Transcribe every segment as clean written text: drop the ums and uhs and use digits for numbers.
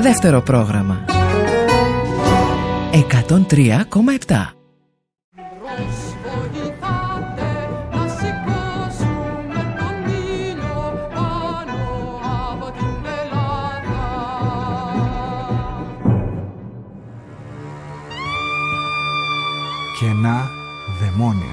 Δεύτερο πρόγραμμα 103,7. Κενά δαιμόνια.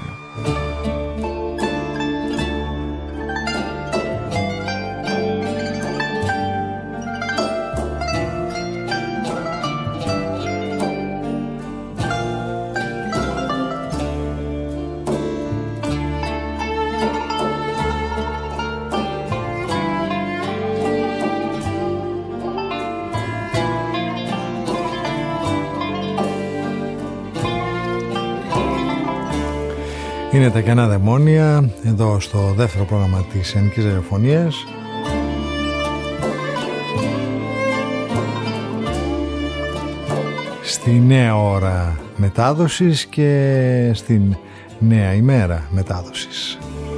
Είναι τα κενά δαιμόνια εδώ στο δεύτερο πρόγραμμα της Ελληνικής Ραδιοφωνίας. Στη νέα ώρα μετάδοσης και στην νέα ημέρα μετάδοσης.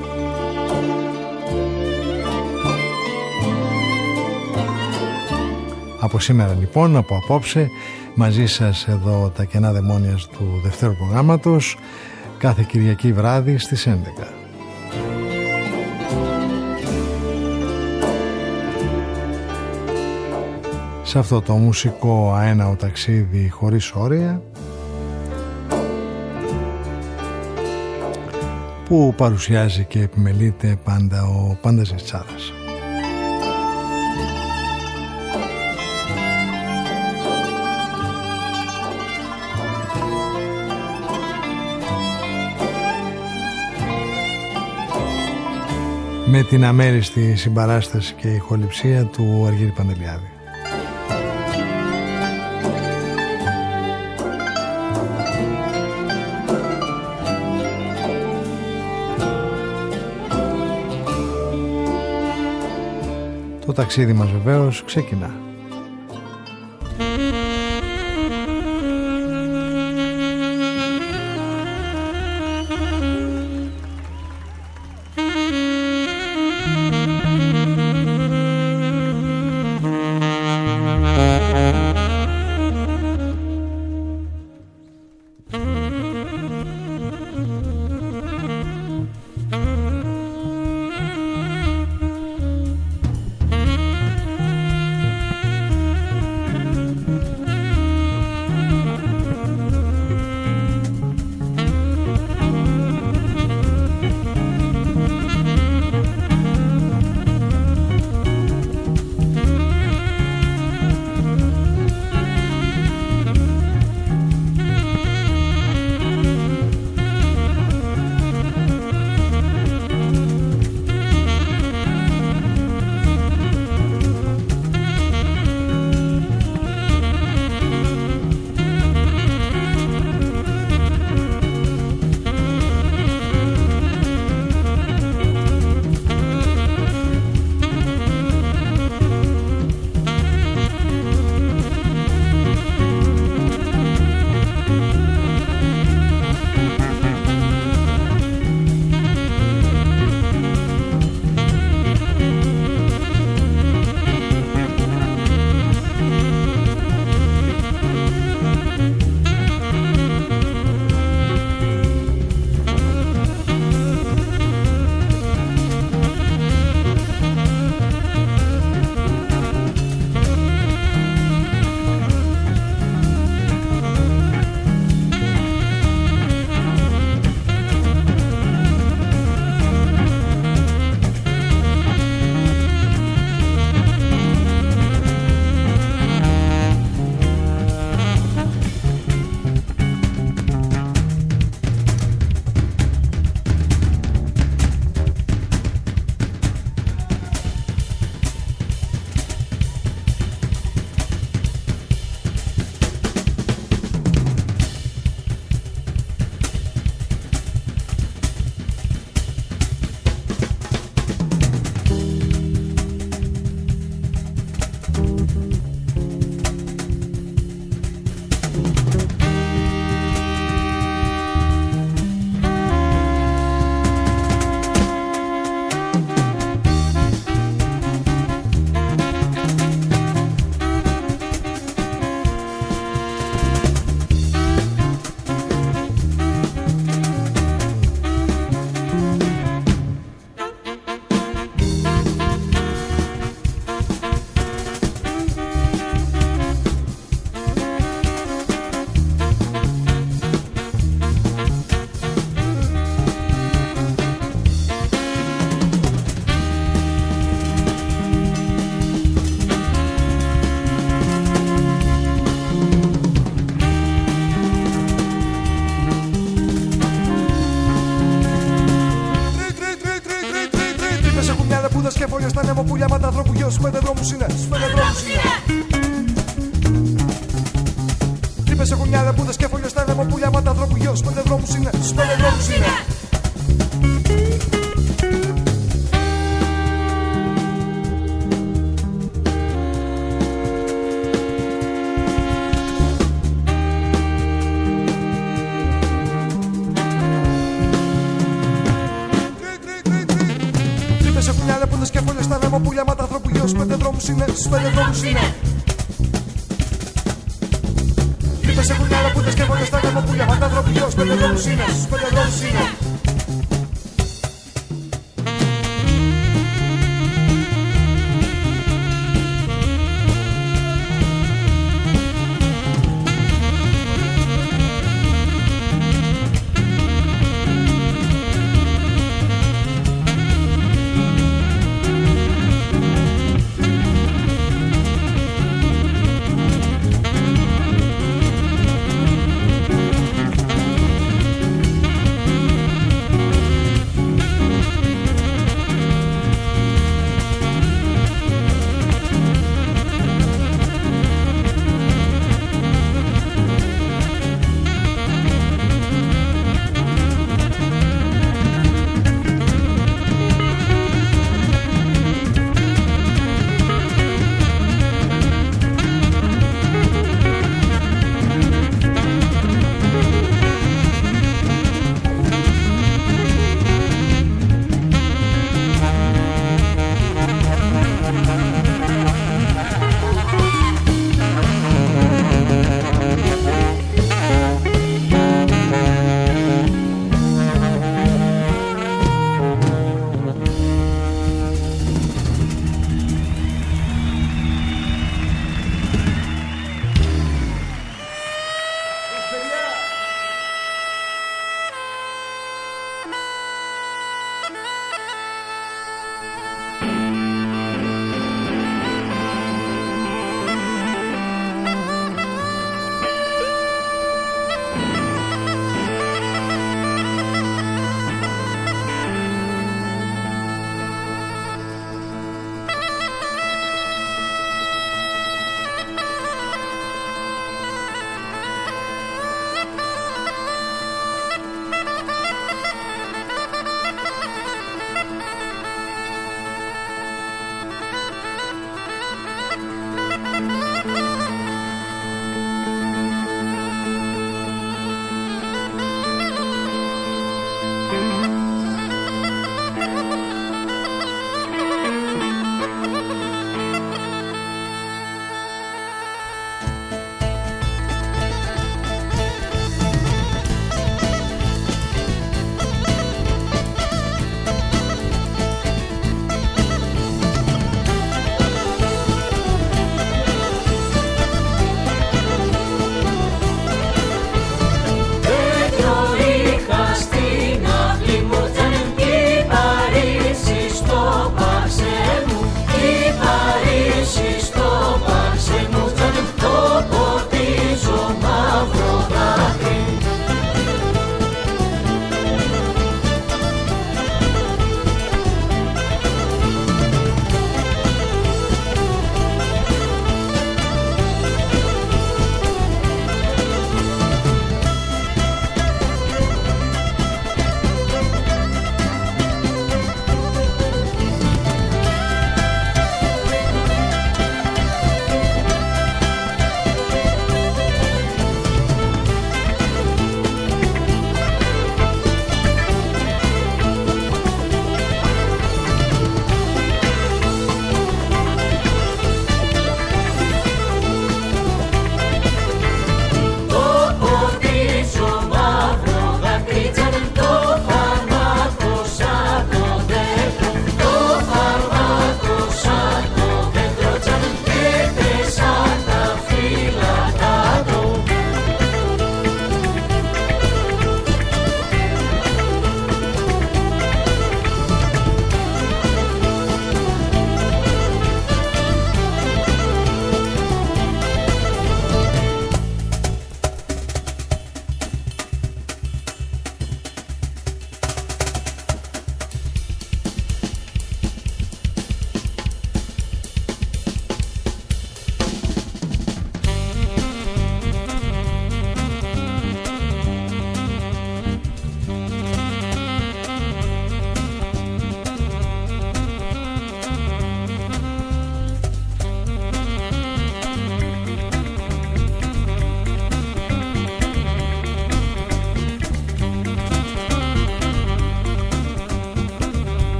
Από σήμερα λοιπόν, από απόψε, μαζί σας εδώ τα κενά δαιμόνια του δευτέρου προγράμματος, κάθε Κυριακή βράδυ στις 11. Σε αυτό το μουσικό αέναο ταξίδι χωρίς όρια που παρουσιάζει και επιμελείται πάντα ο Πανταζητσάδας. Με την αμέριστη συμπαράσταση και ηχοληψία του Αργύρη Παντελιάδη. Το ταξίδι μας βεβαίως ξεκινά. γιος, 5 δρόμους είναι, 5 δρόμους είναι. Τρύπες έχουν μια λεπούδες και φωλιό στα λεμοπούλια, μα τα ανθρώπου γιος, 5 δρόμους είναι, 5 δρόμους είναι. Και φωλιό στα λεμοπούλια, μα τα ανθρώπου γιος, 5 δρόμους είναι, 5 δρόμους είναι. Τρύπες έχουν μια λεπούδες και φωλιό στα λεμοπούλια, μα τα ανθρώπου γιος, 5 δρόμους είναι, 5 δρόμους είναι.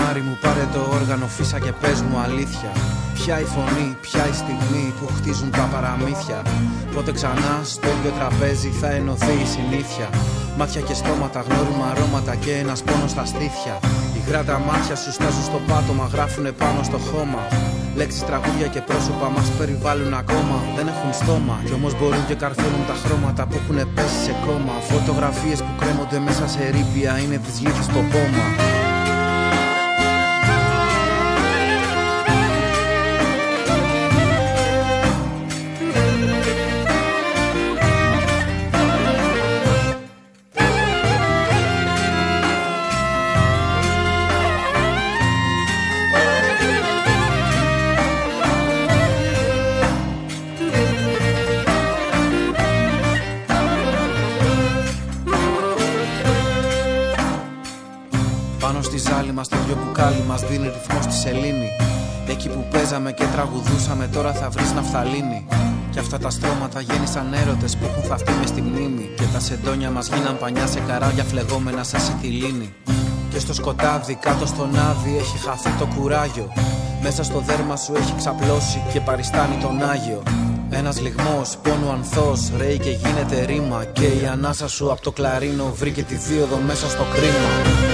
Μάρι μου, πάρε το όργανο, φύσα και πες μου αλήθεια. Ποια η φωνή, ποια η στιγμή που χτίζουν τα παραμύθια. Πότε ξανά στο ίδιο τραπέζι θα ενωθεί η συνήθεια. Μάτια και στόματα, γνώριμα αρώματα και ένας πόνος στα στήθια. Υγρά τα μάτια σου στάζουν στο πάτωμα, γράφουνε πάνω στο χώμα. Λέξεις, τραγούδια και πρόσωπα μας περιβάλλουν ακόμα. Δεν έχουν στόμα κι όμως μπορούν και καρφώνουν τα χρώματα που έχουν πέσει σε κόμμα. Φωτογραφίες που κρέμονται μέσα σε ρήπια είναι της λύθης το πόμα. Το δυο μπουκάλι μας δίνει ρυθμό στη σελήνη. Εκεί που παίζαμε και τραγουδούσαμε τώρα θα βρεις ναφθαλίνη. Κι αυτά τα στρώματα γέννησαν έρωτες που έχουν θαυτεί μες στη μνήμη. Και τα σεντόνια μας γίναν πανιά σε καράβια φλεγόμενα σαν σιτιλίνη. Και στο σκοτάδι κάτω στον άδει έχει χαθεί το κουράγιο. Μέσα στο δέρμα σου έχει ξαπλώσει και παριστάνει τον Άγιο. Ένας λιγμός πόνου ανθός ρέει και γίνεται ρήμα. Και η ανάσα σου από το κλαρίνο βρήκε τη δίωδο μέσα στο κρίμα.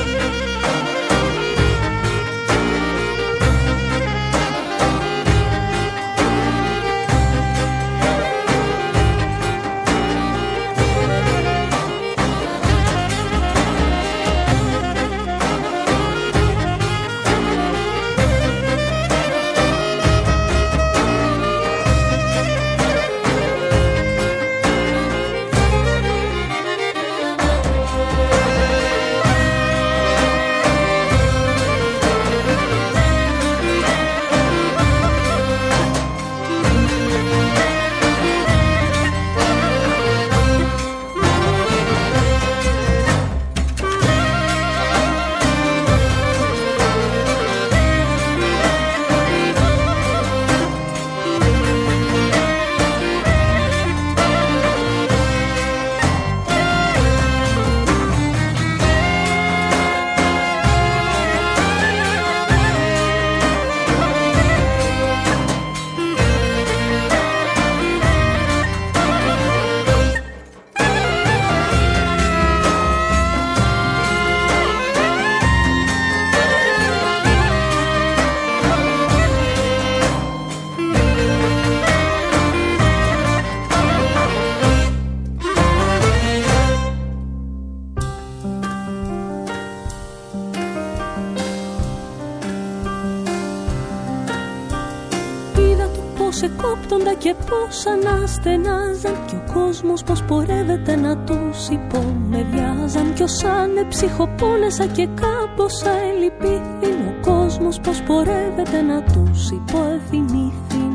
Και πως αναστενάζαν κι ο κόσμος πως πορεύεται να τους υπονεβιάζαν. Κι ως ανεψυχοπόνεσα και κάμποσα ελυπήθην, ο κόσμος πως πορεύεται να τους υποεθυμήθην.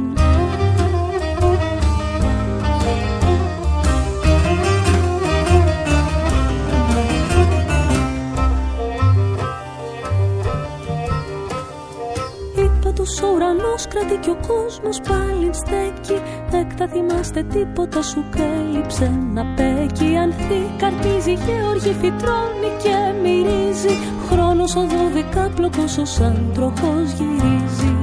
Ο ουρανός κρατεί κι ο κόσμος πάλι στέκει. Δεκ τα θυμάστε τίποτα σου κέλυψε να πέκει. Ανθή καρπίζει, γεωργή φυτρώνει και μυρίζει. Χρόνος ο δωδεκάπλοκος ως άντροχος γυρίζει.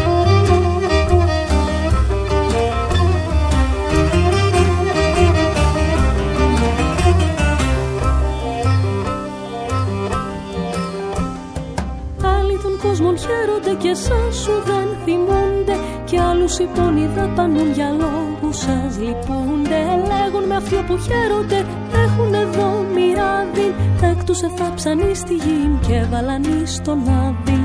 Χαίρονται και σαν σου δεν θυμούνται. Κι άλλους υπόνοι δαπανούν για λόγους σας λυπούνται. Λέγουν με αυτοί που χαίρονται έχουν εδώ μοιράδιν. Εκ τους εθάψαν εις τη γη και βάλαν εις τον άδειν.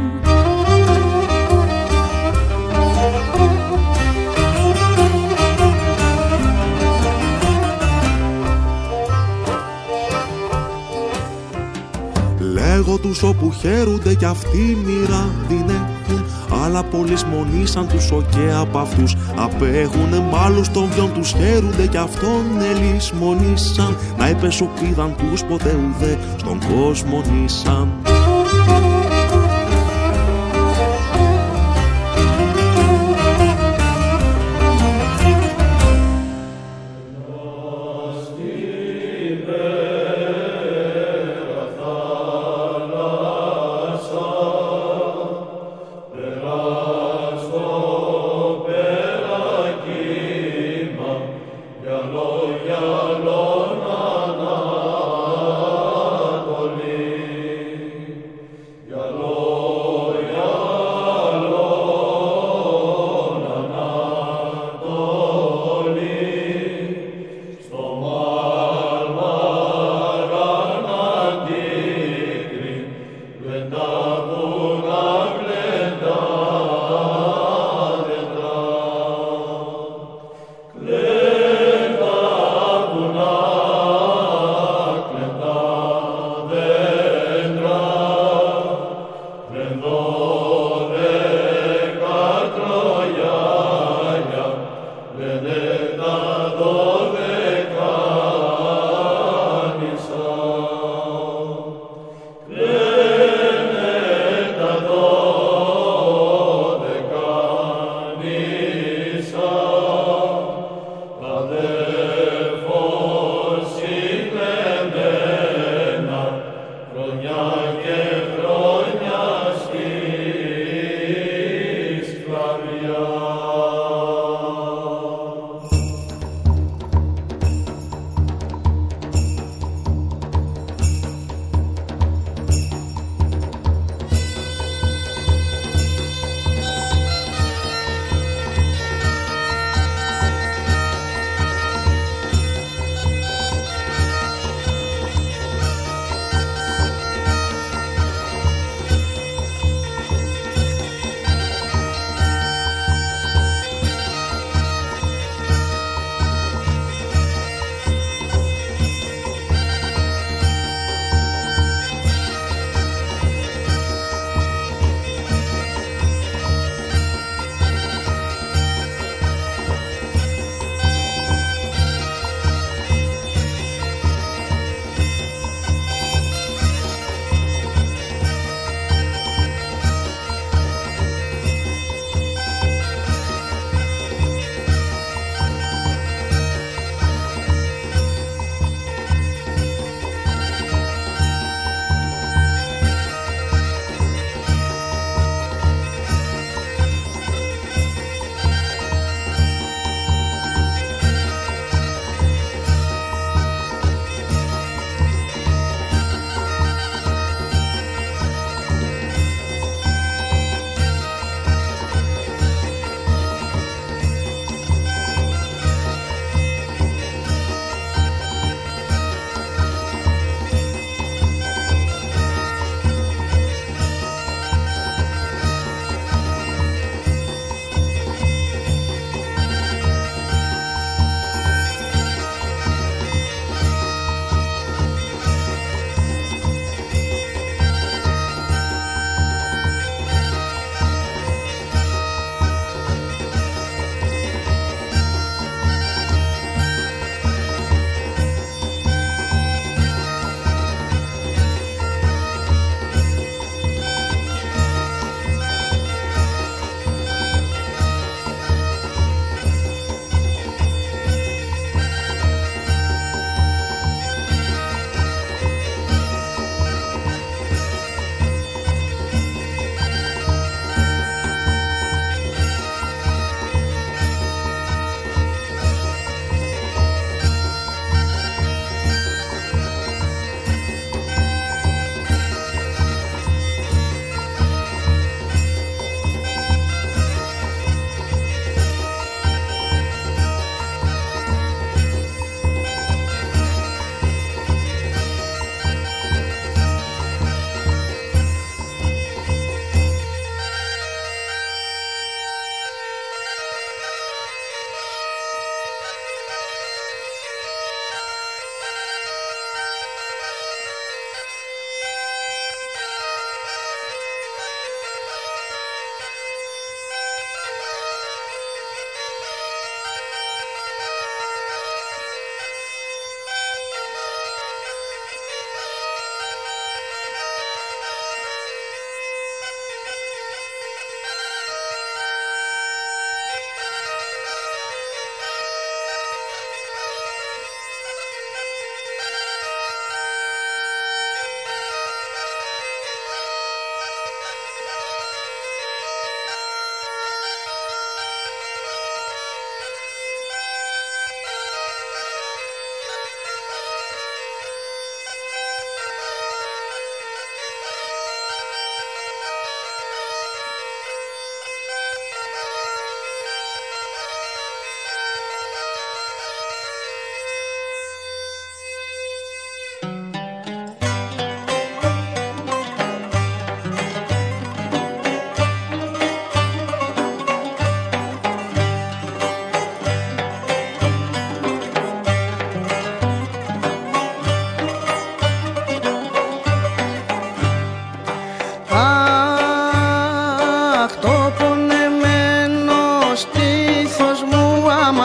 Λέγω τους όπου χαίρονται κι αυτοί μοίρα την έχουν. Αλλά πολλοί σμονήσαν τους οκέ από αυτούς απέχουνε. Μ' άλλους των βιών τους χαίρονται κι αυτόν ελισμονήσαν. Να επεσοπίδαν τους ποτέ ουδέ στον κόσμο νήσαν.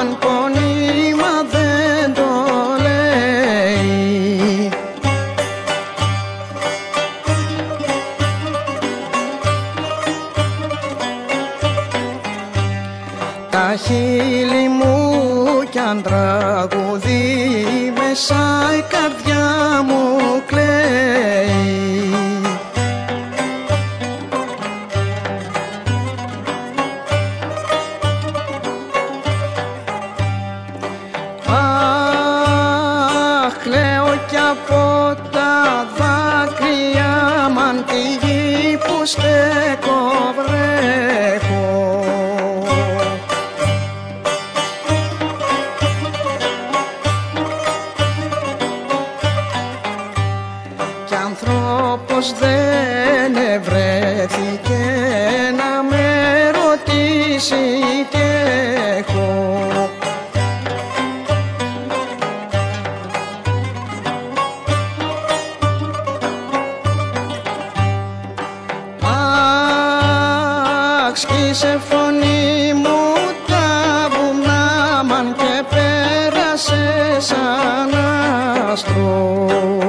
αν πονεί μα δεν το λέει. Τα χείλη μου κι αν τραγουδεί μέσα η καρδιά μου κλαίει. Αχ, κλαίω κι από τα δάκρυα μαν τη γη που στέκω βρέχω. Κι άνθρωπος δεν ευρέθηκε να με ρωτήσει τι έχω. Σκίσε φωνή μου τα βουνά μαν και πέρασε σαν άστρο.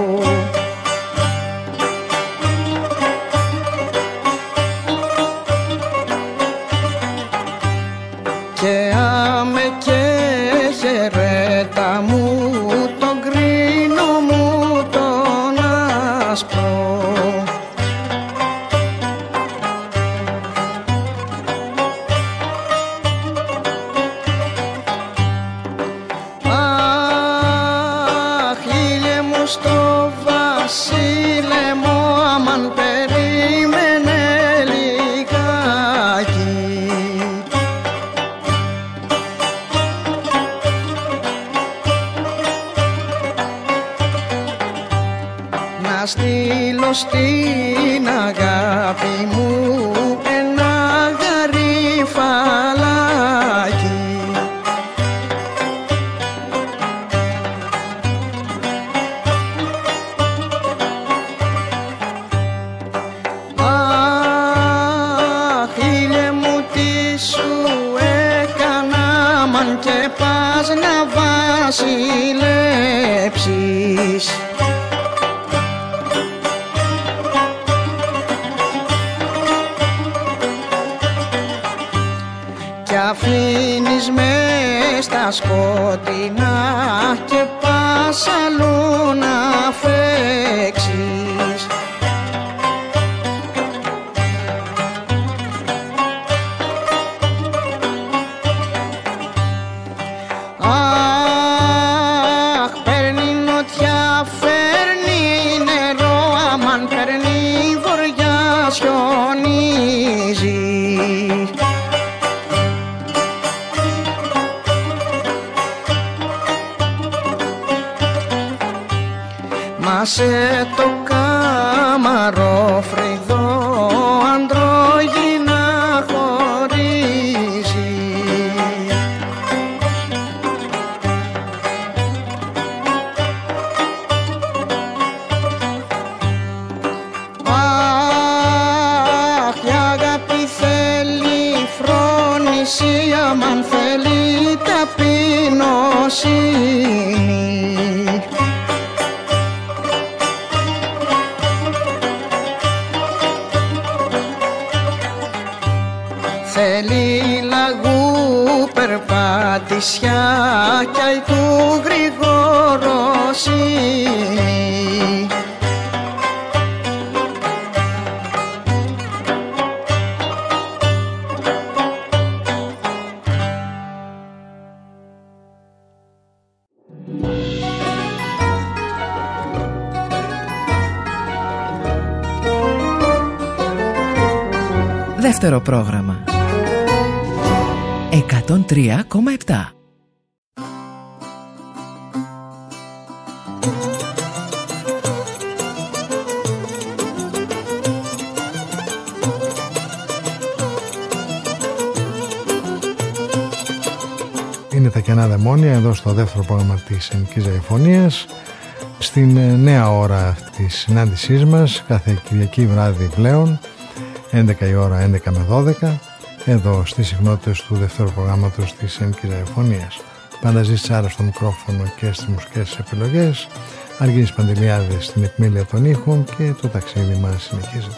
Και άμε και χαιρέτα μου τον κρίνο μου τον άσπρο. Στο βασίλεμο αμάν περίμενε λιγάκι. Να στείλω στην αγάπη μου ένα γαρίφαλάκι. Και πας να βασιλέψεις. Κι αφήνεις μες στα σκοτεινά και πας αλλού να φέξεις. Σε το κάμαρο φρυδό αντρόγινα χωρίζει. Αχ, η αγάπη θέλει φρόνηση, αμάν θέλει ταπεινοσύνη. Θέλει λαγού περπατησιά κι αι του γρηγοροσύνη. Δεύτερο πρόγραμμα 103,7. Είναι τα κενά δαιμόνια εδώ στο δεύτερο πρόγραμμα της Ελληνικής Ραδιοφωνίας, στην νέα ώρα της συνάντησής μας κάθε Κυριακή βράδυ πλέον 11 η ώρα, 11 με 12, εδώ στις συχνότητες του δεύτερου προγράμματος της Ενκυραεφωνίας. Πανταζής Τσάρα στο μικρόφωνο και στις μουσικές επιλογές, Αργύρης Παντελιάδης στην επιμέλεια των ήχων και το ταξίδι μας συνεχίζεται.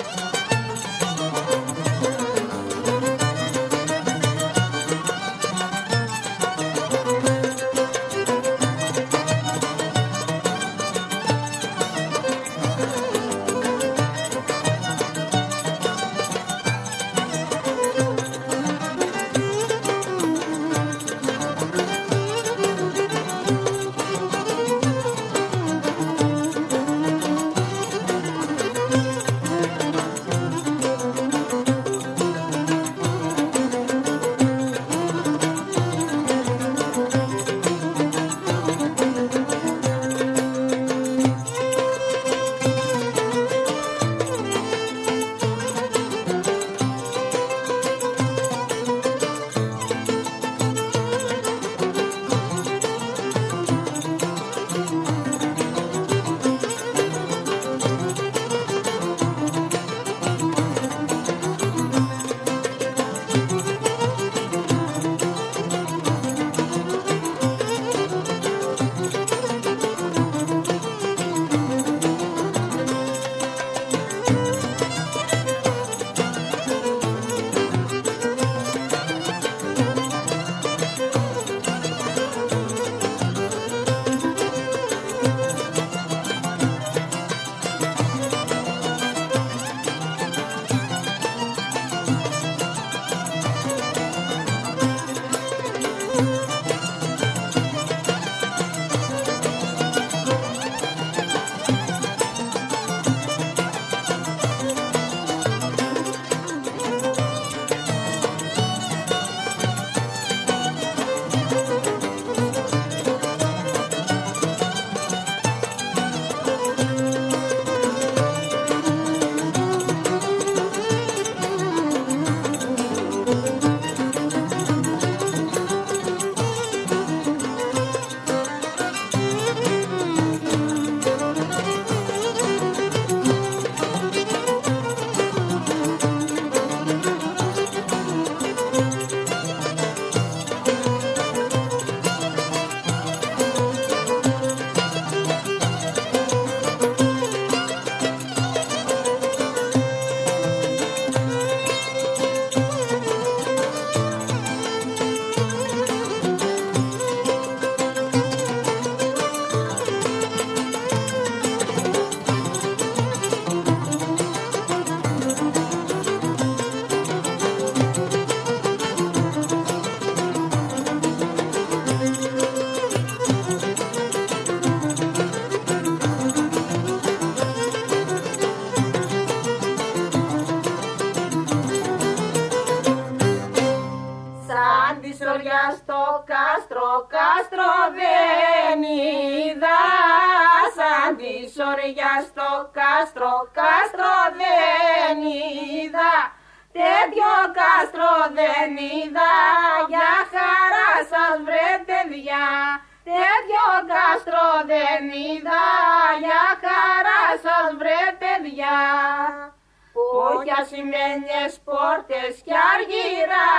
Ασημένιες πόρτες κι αργυρά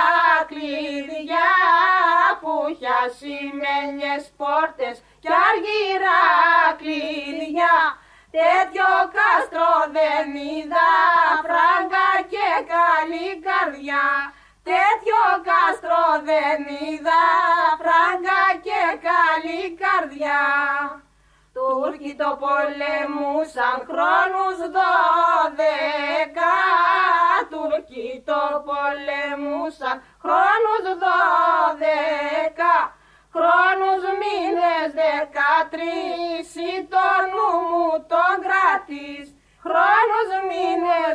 κλειδιά, που για ασημένιες πόρτες κι αργυρά κλειδιά, τέτοιο κάστρο δεν είδα, φράγκα και καλή καρδιά. Τέτοιο κάστρο δεν είδα, φράγκα και καλή καρδιά. Τούρκοι το πολεμούσαν χρόνους 12. Τούρκοι το πολεμούσαν χρόνους 12. Χρόνους μήνες 13, ή το νου μου τον κρατείς. Χρόνους μήνες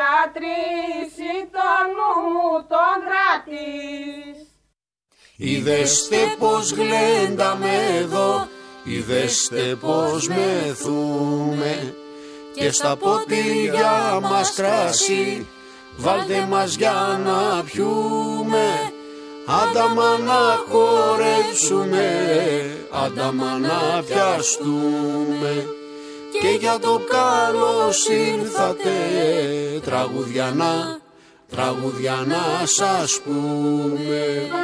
13, ή το νου μου τον κρατείς. Είδεστε πως γλένταμε εδώ, είδεστε πως μεθούμε, και στα ποτήρια μας κρασί βάλτε μας για να πιούμε. Άνταμα να χορέψουμε, άνταμα να πιαστούμε, και για το καλώς ήρθατε τραγουδιά να τραγούδια να σας πούμε.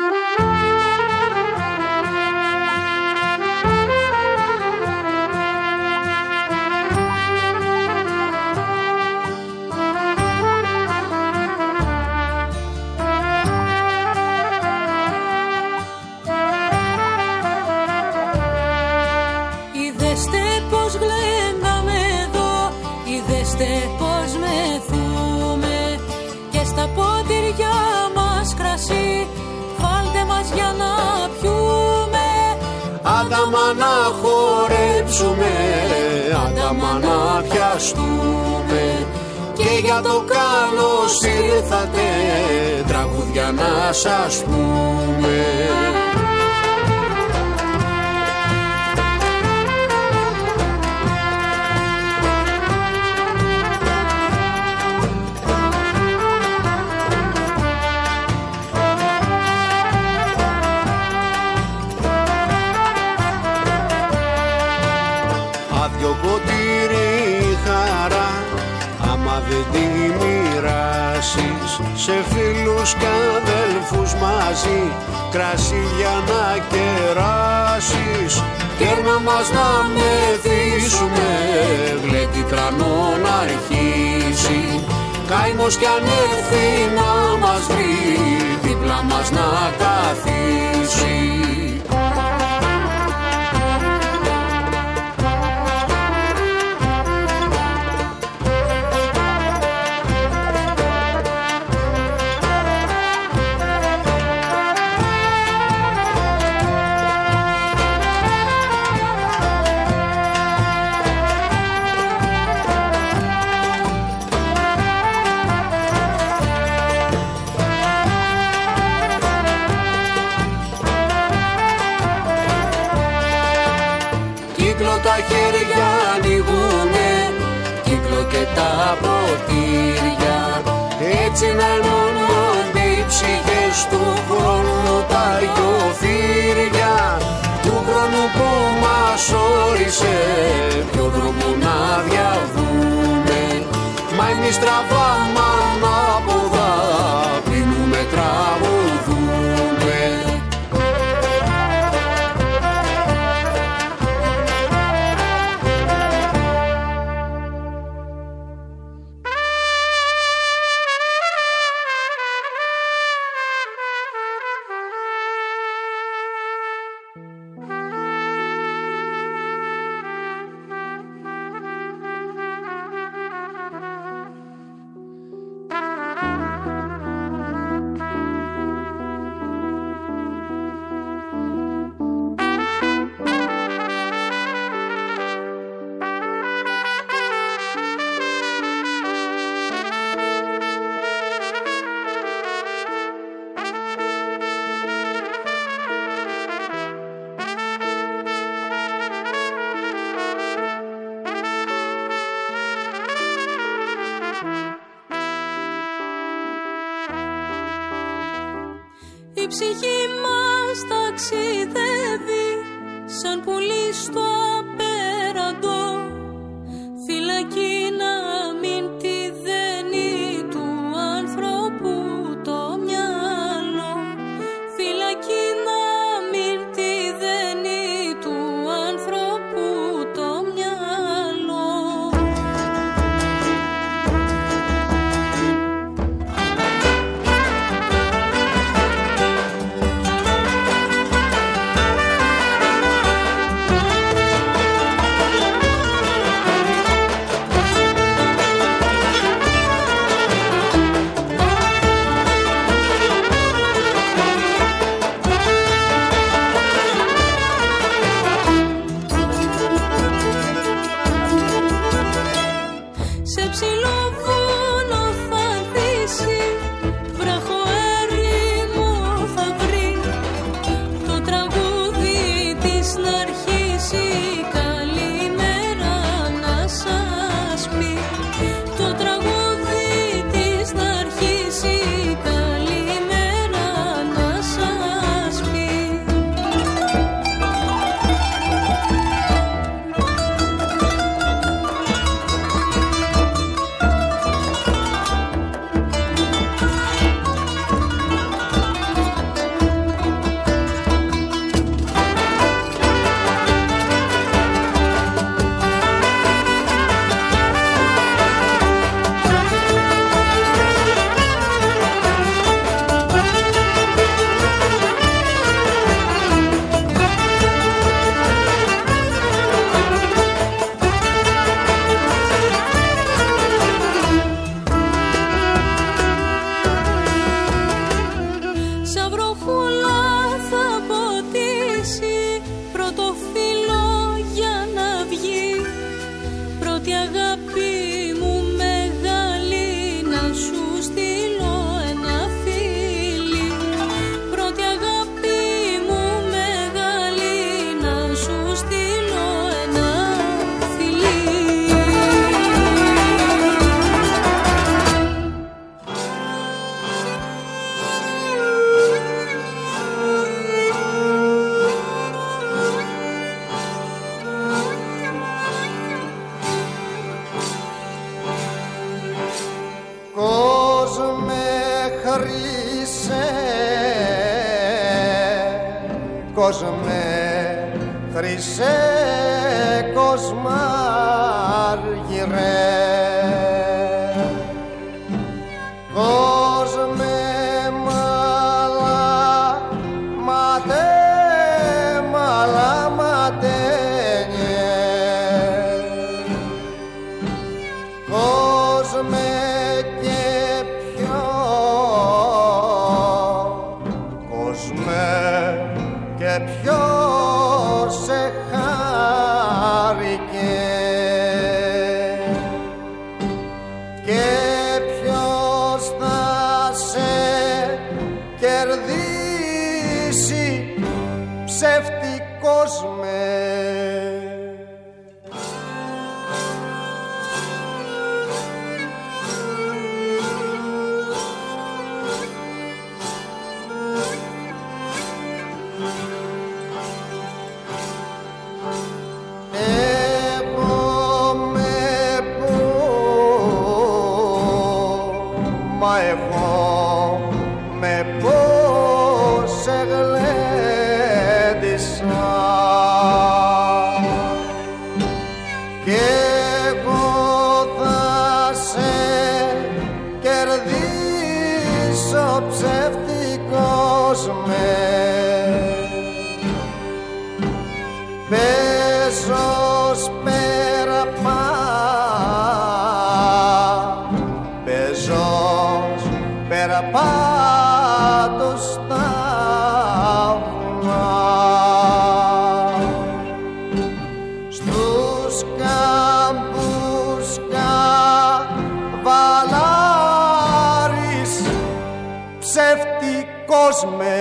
Είδεστε πως γλένταμε εδώ, είδεστε πως μεθούμε, και στα ποτήρια μας κρασί, βάλτε μας για να πιούμε. Άνταμα να χορέψουμε, άνταμα να πιαστούμε, και για το καλώς ήρθατε, τραγούδια να σας πούμε. Άδειο ποτήρι χαρά, άμα δεν τη μοιράσεις, σε φίλους κι αδέλφους μαζί, κρασί για να κεράσεις. Κέρνα μας να μεθύσουμε, γλέντι τρανό να αρχίσει, καημός κι αν έρθει να μας βρει, δίπλα μας να καθίσει. Τα χέρια ανοίγουνε, κύκλο και τα ποτήρια, έτσι να ενώνονται οι ψυχές του χρόνου τα γιοφύρια, του χρόνου που μας όρισε, ποιο δρόμο να διαβούμε. Μα εμείς τραβάμε ανάποδα, πίνουμε, τραγουδούμε. Η ψυχή μας ταξιδεύει σαν πουλί στο απέραντο, φυλακή να μην τη δένει του ανθρώπου το μυαλό, φυλακή να μην τη δένει του ανθρώπου το μυαλό. κόσμε, χρυσέ κοσμάργυρε. Κόσμε μαλαματένιε, κόσμε και ποιο, κόσμε και ποιος σε χάρηκε και ποιος θα σε κερδίσει ψεύτικος με. Εγώ με πώς σε γλέντισα κι εγώ θα σε κερδίσω ψεύτικος με. Παίζω σπέρα πέρα πάντως στα βουνά, στους κάμπους καβαλάρης ψεύτικος με.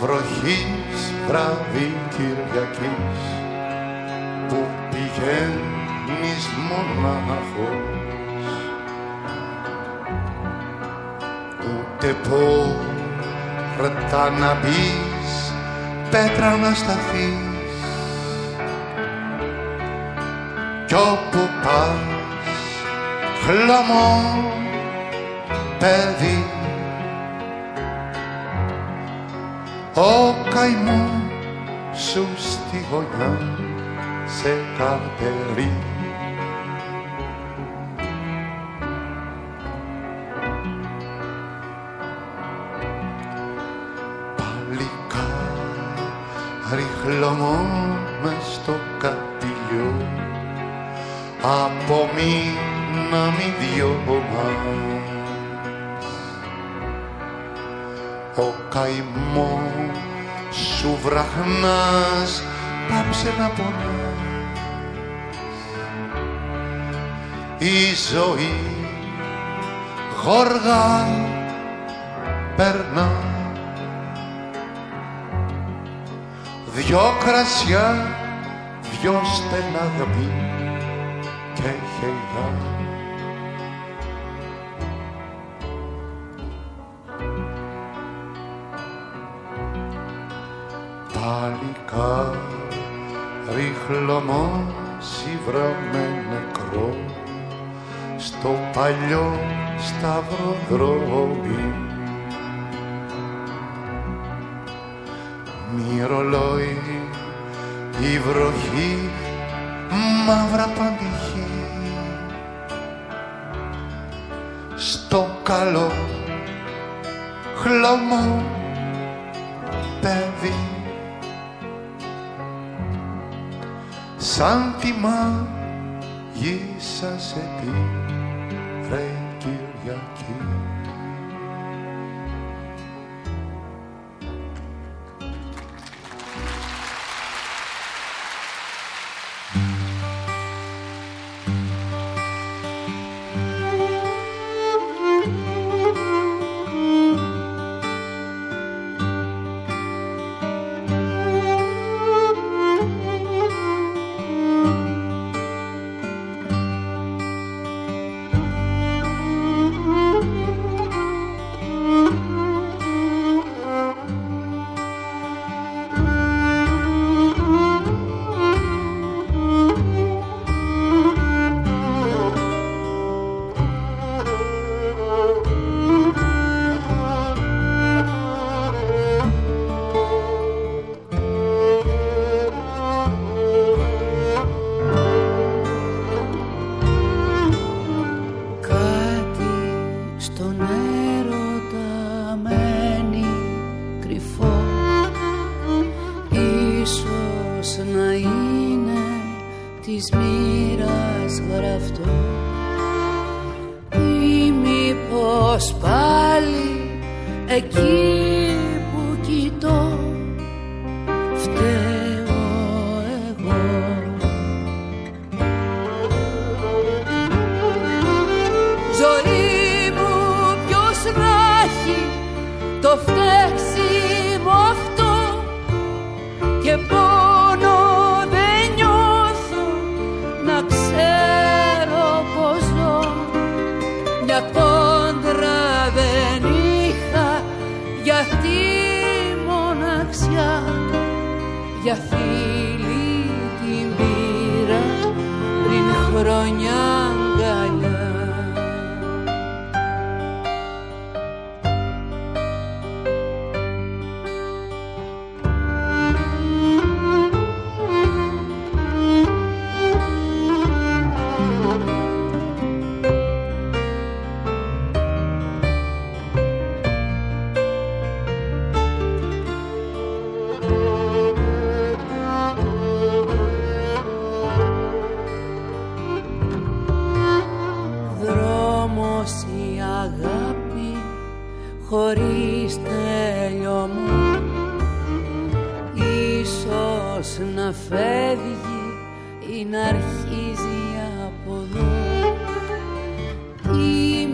βροχής βράδυ Κυριακής που πηγαίνεις μονάχος, ούτε πόρτα να μπεις, πέτρα να σταθείς, κι όπου πας χλωμό παιδί, ο καημός σου στη γωνιά σε καρτερεί. Παλικάρι χλωμό μες στο κατηλιό, από μήνα μη δυο μας, ο καημός σου βραχνάς, πάψε να πονάς. Η ζωή γοργά περνά, δυο κρασιά, δυο στεναγμοί και χεϊά. Παλικάρι χλωμό σιβρά με νεκρό στο παλιό σταυροδρόμι. Μυρολόι η βροχή μαύρα παντυχή, στο καλό χλωμό παιδί, σαν τη μάγισσα σε πήρε Κυριακή.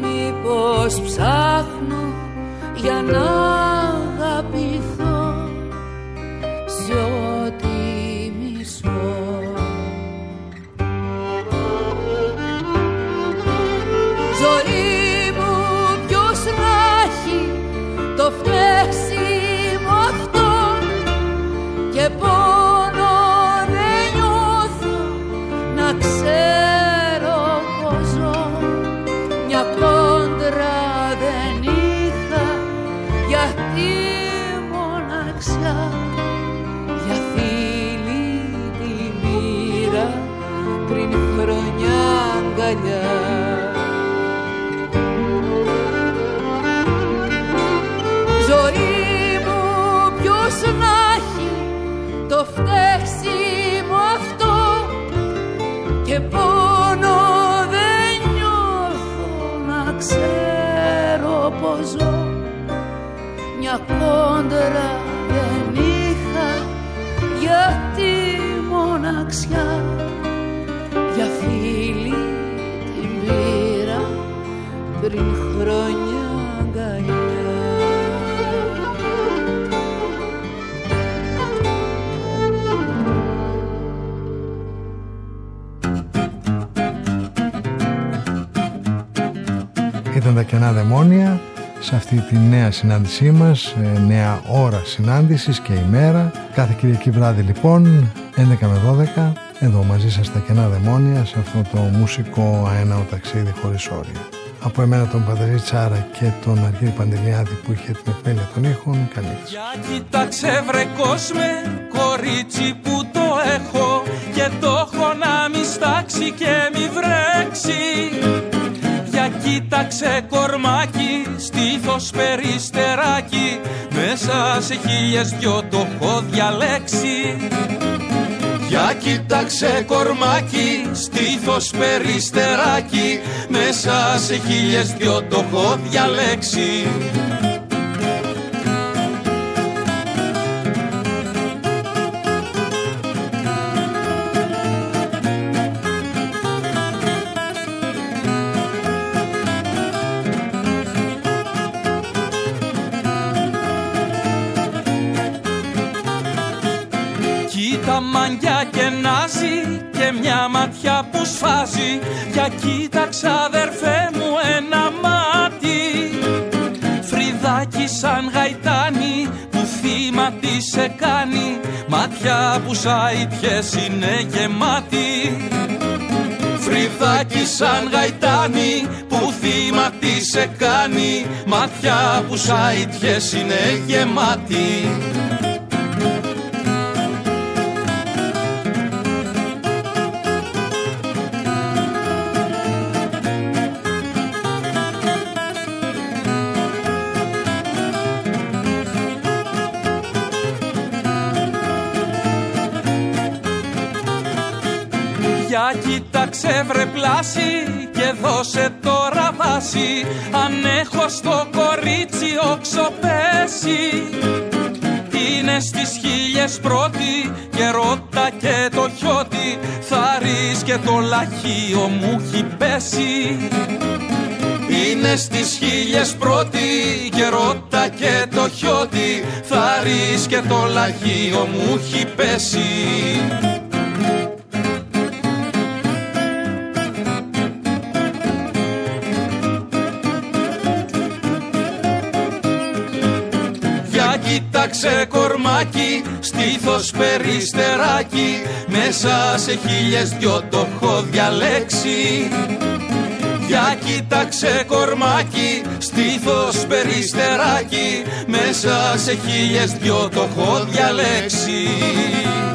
Ψάχνω για να αγαπηθώ αγκαλιά. Ζωή μου ποιος να έχει το φταίξιμο αυτό και πόνο δεν νιώθω να ξέρω πως ζω. Μια κόντρα δεν είχα για τη μοναξιά, για φίλη την πήρα πριν χρόνια αγκαλιά. Ήταν τα κενά δαιμόνια σε αυτή τη νέα συνάντησή μας, νέα ώρα συνάντησης και ημέρα. Κάθε Κυριακή βράδυ λοιπόν, 11 με 12, εδώ μαζί σας στα κενά δαιμόνια, σε αυτό το μουσικό αέναο ταξίδι χωρίς όρια. Από εμένα τον Παντελή Τσάρα και τον Αργύρη Παντελιάδη που είχε την επέλεια των ήχων, καλή νύχτα. Για κοίταξε βρε κόσμε, κορίτσι που το έχω και το έχω να μη στάξει και μη βρέξει. Για κοίταξε κορμάκι, στήθος περιστεράκι, μέσα σε 1002 το έχω διαλέξει. Για κοίταξε κορμάκι, στήθος περιστεράκι, μέσα σε 1002 το έχω διαλέξει. Κοίτα μαγκιά και νάζει και μια ματιά που σφάζει. Για κοίταξα αδερφέ μου ένα μάτι, φρυδάκι σαν γαϊτάνι που θύμα τι σε κάνει. Μάτια που σαϊτιές είναι γεμάτη. Φρυδάκι σαν γαϊτάνι που θύμα τι σε κάνει. Μάτια που σαϊτιές είναι γεμάτη. Για κοίταξε βρε πλάση και δώσε τώρα βάση. Αν έχω στο κορίτσι οξοπέσει, είναι στις 1001 και ρώτα και το χιώτη. Θάρρης και το λαχείο μου έχει πέσει. Είναι στις 1001 και ρώτα και το χιώτη. Θάρρης και το λαχείο μου έχει πέσει. Κοίταξε κορμάκι, στήθος περιστεράκι, μέσα σε 1002 το έχω διαλέξει. Για κοίταξε κορμάκι, στήθος περιστεράκι, μέσα σε 1002 το έχω διαλέξει.